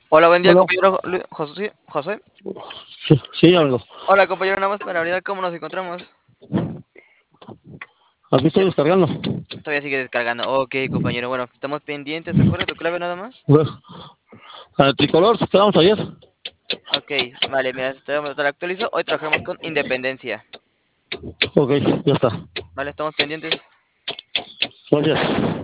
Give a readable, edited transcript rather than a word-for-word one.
Hola, buen día, Hola, compañero José. José. sí, sí, amigo. Hola, compañero, nada más para hablar cómo nos encontramos. Aquí estoy descargando. Todavía sigue descargando. Ok, compañero, bueno, estamos pendientes. ¿Recuerda tu clave nada más? Bueno, al tricolor, quedamos ayer. Ok, vale, mira, te lo actualizo. Hoy trabajamos con Independencia. Ok, ya está. Vale, estamos pendientes. Gracias.